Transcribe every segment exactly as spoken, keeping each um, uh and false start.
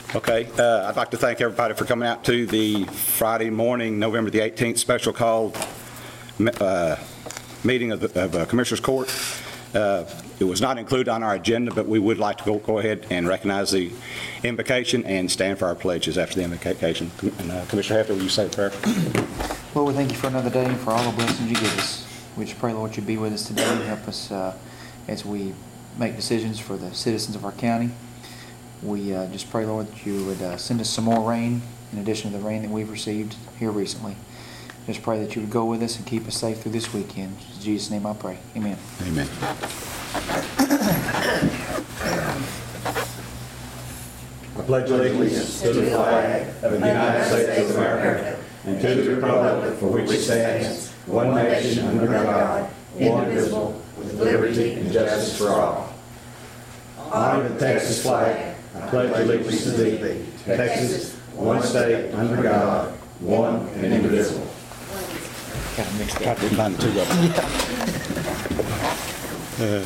Okay, uh, I'd like to thank everybody for coming out to the Friday morning, November the eighteenth, special call uh, meeting of the of, uh, Commissioners Court. Uh, it was not included on our agenda, but we would like to go, go ahead and recognize the invocation and stand for our pledges after the invocation. And, uh, Commissioner Hefter, will you say a prayer? Lord, we thank you for another day and for all the blessings you give us. We just pray, Lord, you be with us today and help us uh, as we make decisions for the citizens of our county. We uh, just pray, Lord, that you would uh, send us some more rain in addition to the rain that we've received here recently. Just pray that you would go with us and keep us safe through this weekend. In Jesus' name I pray. Amen. Amen. I pledge allegiance to the flag of the United States of America and to the republic for which it stands, one nation under God, indivisible, with liberty and justice for all. Honor the Texas flag. I pledge allegiance to thee, Texas, one state, under God, one and indivisible. Got to mix that. I didn't find the two of them.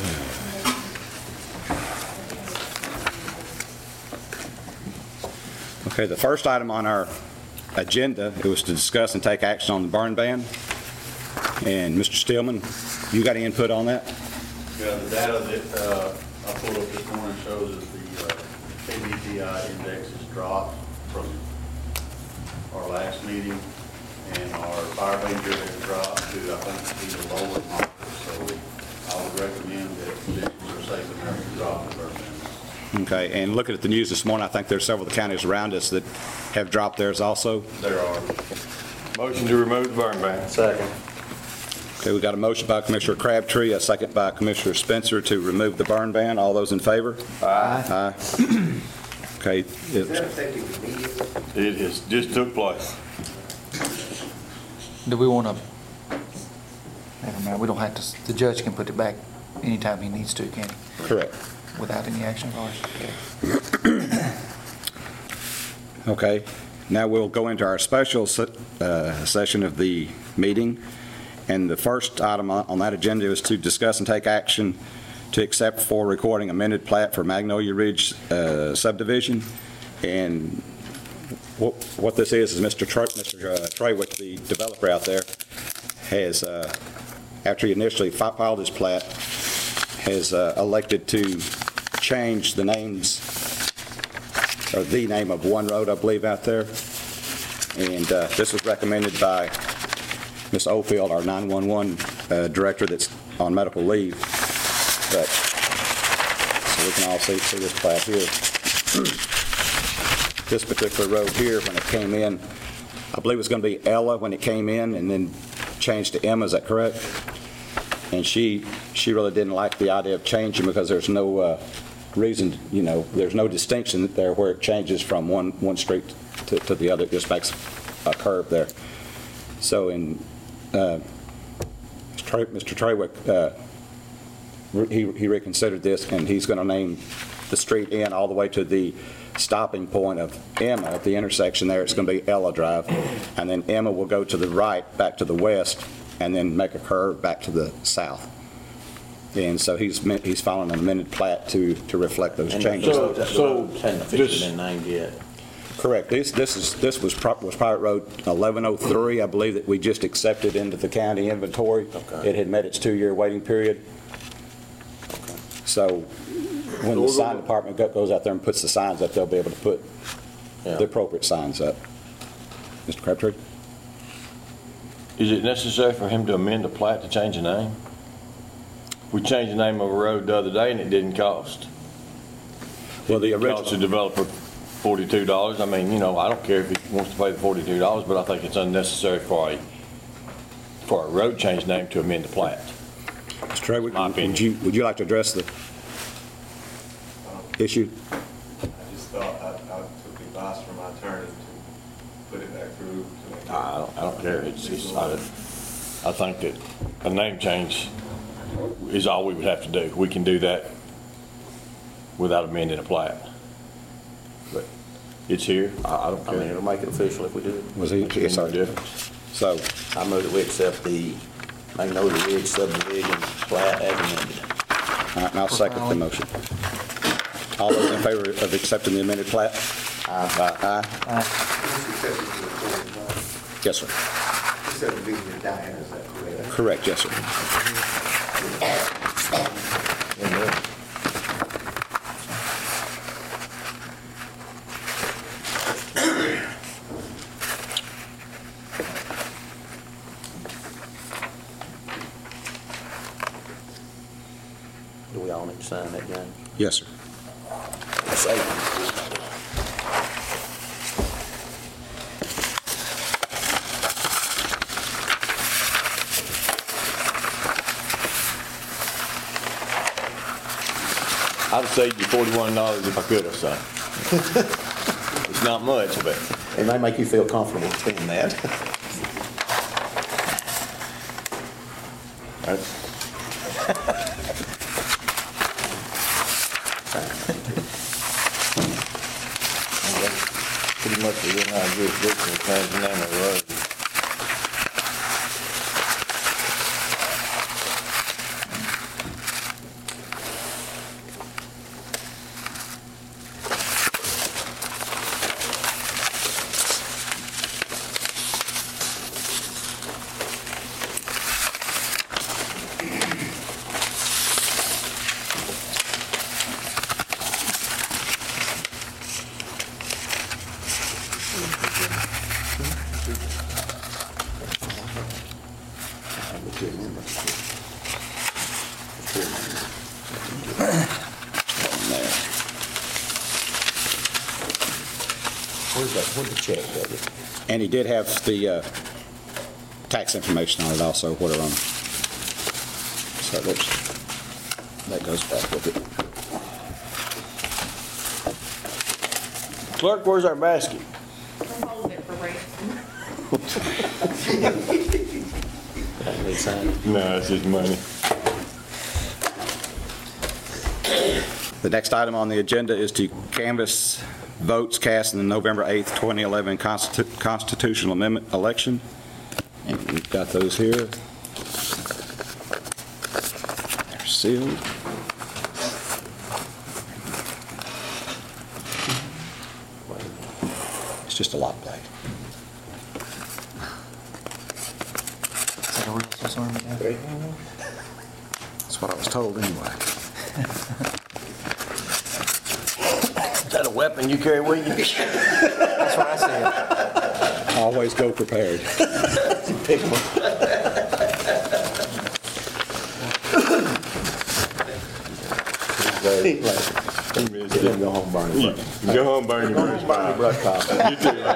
uh. Okay, the first item on our agenda, it was to discuss and take action on the burn ban. And Mister Stillman, you got any input on that? Yeah, the data that uh, I pulled up this morning shows that the uh, K B T I index has dropped from our last meeting, and our fire danger has dropped to, I think, even lower markers. So I would recommend that conditions are safe enough to drop the burn ban. Okay, and looking at the news this morning, I think there's several of the counties around us that have dropped theirs also. There are. Motion to remove the burn ban. Second. Okay, we got a motion by Commissioner Crabtree, a second by Commissioner Spencer to remove the burn ban. All those in favor? Aye. Aye. Okay. It, It has just took place. Do we want to, never mind, we don't have to, the judge can put it back anytime he needs to, can he? correct. Without any action of ours? Okay. Okay, now we'll go into our special se uh, session of the meeting. And the first item on that agenda is to discuss and take action to accept for recording amended plat for Magnolia Ridge uh, subdivision. And what, what this is is Mister Tr Mister Uh, Traywick, the developer out there, has, uh, after he initially filed his plat, has uh, elected to change the names, or the name of one road, I believe, out there. And uh, this was recommended by Miz Oldfield, our nine one one uh, director that's on medical leave. But, so we can all see, see this plat here. This particular road here, when it came in, I believe it was going to be Ella when it came in, and then changed to Emma, is that correct? And she, she really didn't like the idea of changing because there's no uh, reason, you know, there's no distinction there where it changes from one, one street to, to the other. It just makes a curve there. So in Uh, Mister Traywick, uh, he, he reconsidered this, and he's going to name the street in all the way to the stopping point of Emma at the intersection there. It's going to be Ella Drive, and then Emma will go to the right back to the west and then make a curve back to the south. And so he's he's filing an amended plat to to reflect those changes. So, so Hadn't officially been named yet. Correct. This this is this was pro was Private Road eleven oh three, I believe, that we just accepted into the county inventory. Okay. It had met its two-year waiting period. Okay. So when the sign department go- goes out there and puts the signs up, they'll be able to put Yeah. the appropriate signs up. Mister Crabtree? is it necessary for him to amend the plat to change the name? We changed the name of a road the other day and it didn't cost. Well, the It cost the original, developer forty-two dollars. I mean, you know, I don't care if he wants to pay the forty-two dollars, but I think it's unnecessary for a, for a road change name to amend the plat. Mister Traywick, my opinion. would you, would you like to address the issue? I just thought, I, I took advice from my attorney to put it back through. to make it- I don't, I don't care. It's, it's, I, I think that a name change is all we would have to do. We can do that without amending a plat. But it's here. I, I don't I mean, care. it'll make it official if we do it. Was he, Makes no yes, sir. difference. So, I move that we accept the Magnolia Ridge subdivision plat as amended. all right, and I'll second the motion. All those in favor of accepting the amended plat? Aye. Yes, sir. Subdivision of Diana, is that correct? Correct, yes, sir. Do we all need to sign that, John? Yes, sir. Say. I'd save you forty-one dollars if I could have, son. It's not much, but It may make you feel comfortable saying that. that's, pretty much within our jurisdiction, changing name of the road. Where's that, where's the check, Debbie? And he did have the uh, tax information on it also, what are on. So that's, that goes back with it. Clerk, where's our basket? I'm holding it for ransom. I need to sign it. No, it's just money. The next item on the agenda is to canvass votes cast in the November eighth, twenty eleven constitu- constitutional amendment election. And we've got those here. They're sealed. It's just a lock plate. Is that a real Swiss Army knife? That's what I was told anyway. Is that a weapon you carry with you? That's what I said. Always go prepared. Pick one. He like, You missed let him it. go home burn You- it. you Go home, burn your brush pile. Brush pile. You too, man.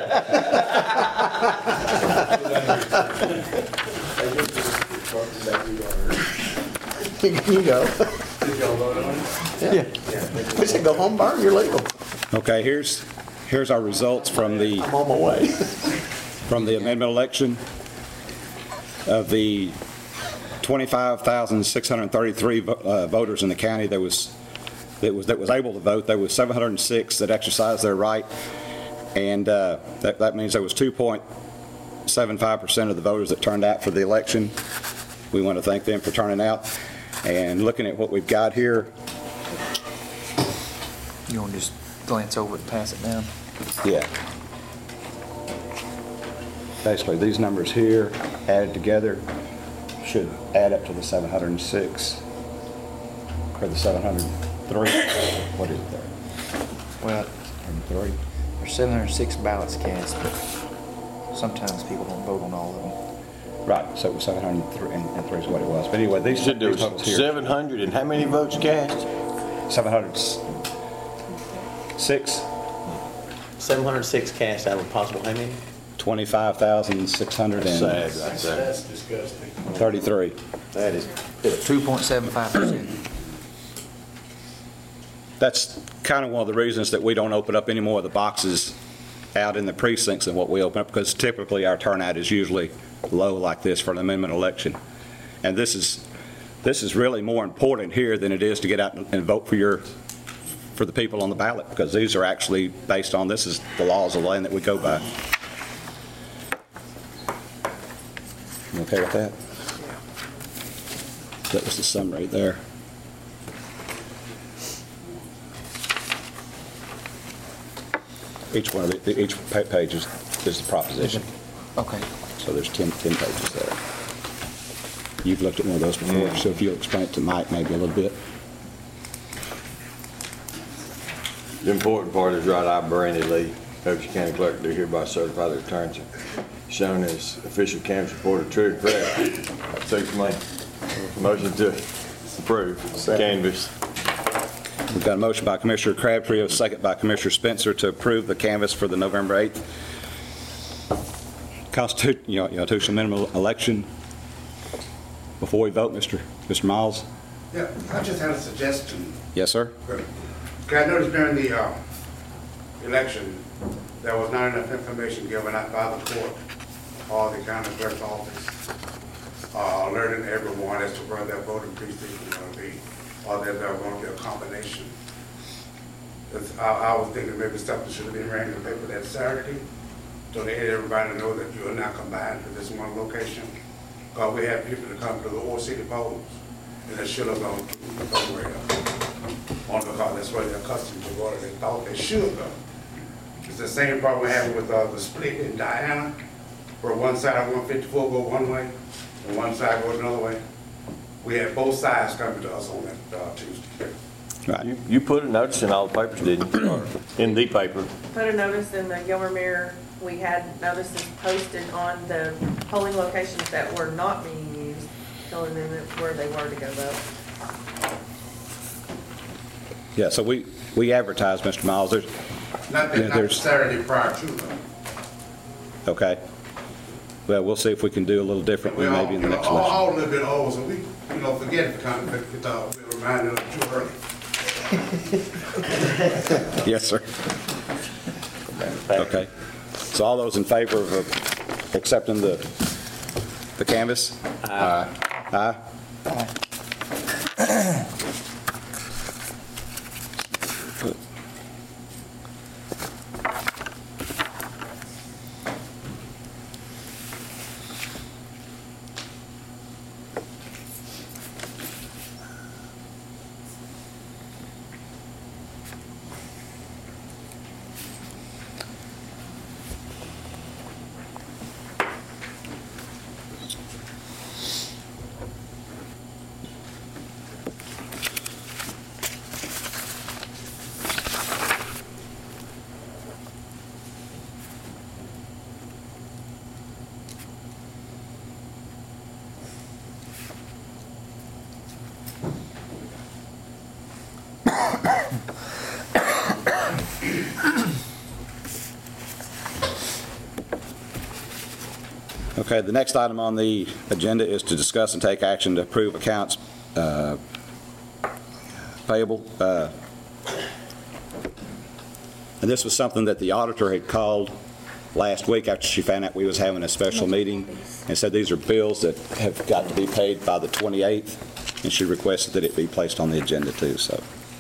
You go. Yeah. We said, go home, burn, you're legal. Okay, here's, here's our results from the I'm on my way. from the amendment election. Of the twenty-five thousand six hundred thirty-three vo- uh, voters in the county that was, that was, that was able to vote, there was seven hundred six that exercised their right, and uh, that, that means there was two point seven five percent of the voters that turned out for the election. We want to thank them for turning out. And looking at what we've got here, You want to just glance over it and pass it down? yeah. Basically, these numbers here added together should add up to the seven hundred six, or the seven hundred three. What is it there? Well, Three. there's seven hundred six ballots cast, but sometimes people don't vote on all of them. Right, so it was seven hundred three, and and three is what it was. But anyway, these Said there these totals was here. seven hundred and how many votes cast? seven hundred six, seven hundred six cast out of a possible how many? twenty-five thousand six hundred Sad, right there. That's disgusting. thirty-three. That is, two point seven five percent. That's kind of one of the reasons that we don't open up any more of the boxes out in the precincts than what we open up, because typically our turnout is usually low like this for an amendment election. And this is, this is really more important here than it is to get out and vote for your, for the people on the ballot, because these are actually based on, this is the laws of the land that we go by. You okay with that? That was the summary there. each one of the, each pa- page is, is the proposition. Okay. So there's ten, ten pages there. You've looked at one of those before, so if you'll explain it to Mike maybe a little bit. The important part is right, I, Brandy Lee, Upshur County Clerk, do hereby certify the returns shown as official canvas report of true and correct. Takes my motion to approve canvas. We've got a motion by Commissioner Crabtree, a second by Commissioner Spencer to approve the canvass for the November eighth constitu- you know, constitutional minimum election. Before we vote, Mister Mister Miles? Yeah, I just had a suggestion. Yes, sir? Okay, I noticed during the uh, election, there was not enough information given out by the court or the county clerk's office, uh, alerting everyone as to where their voting precinct was going to be, or that there was going to be a combination. 'Cause I, I was thinking maybe something should have been ran in the paper that Saturday, so they let everybody know that you are not combined for this one location. Because we had people to come to the old city polls, and they should have gone somewhere else. Only because that's where they're accustomed to go, they thought they should go. It's the same problem we had with uh, the split in Diana, where one side of one fifty-four go one way, and one side goes another way. We had both sides coming to us on that uh, Tuesday. Right. You, you put a notice in all the papers, didn't you? Or in the paper? Put a notice in the Gilmer Mirror. We had notices posted on the polling locations that were not being used, telling them that where they were to go vote. Yeah, so we, we advertise, Mister Miles, there's, Not Yeah, that, not the there's- Saturday prior to, though. okay. Well, we'll see if we can do a little differently We all, maybe in you the know, next all, election. all a little bit old, so we, you know, forget it, kind of, it, uh, we reminded them too early. Yes, sir. Okay. So all those in favor of uh, accepting the, the canvas? Aye. Aye? Okay, the next item on the agenda is to discuss and take action to approve accounts uh, payable. Uh, And this was something that the auditor had called last week after she found out we was having a special meeting and said these are bills that have got to be paid by the twenty-eighth, and she requested that it be placed on the agenda too, so.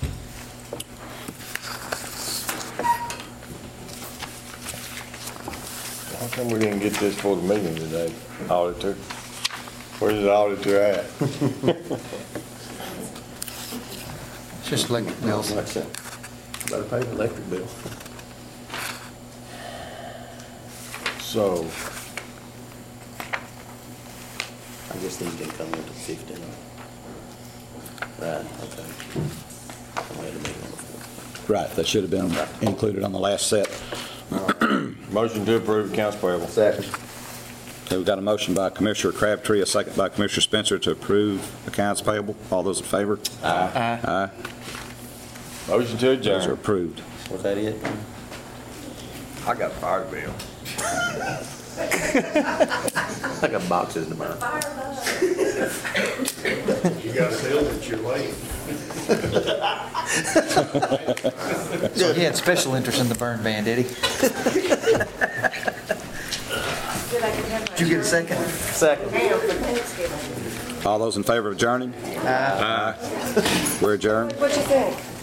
How come we didn't get this for the meeting today, auditor? Where's the auditor at? It's just electric bills. Like that. Better pay the electric bill. So, I guess these didn't come into fifteen. Right, okay. I had a meeting on the fourth. Right, that should have been included on the last set. motion to approve accounts payable. Second. Okay, we've got a motion by Commissioner Crabtree, a second by Commissioner Spencer to approve accounts payable. All those in favor? Aye. Aye. Motion to Those are adjourn. approved. Was that it? I got a fire bill. I got boxes to burn. You got sales at your lane. So he had special interest in the burn ban, did he? Did you get a second? Second. All those in favor of adjourning? Aye. We're adjourned. What'd you think?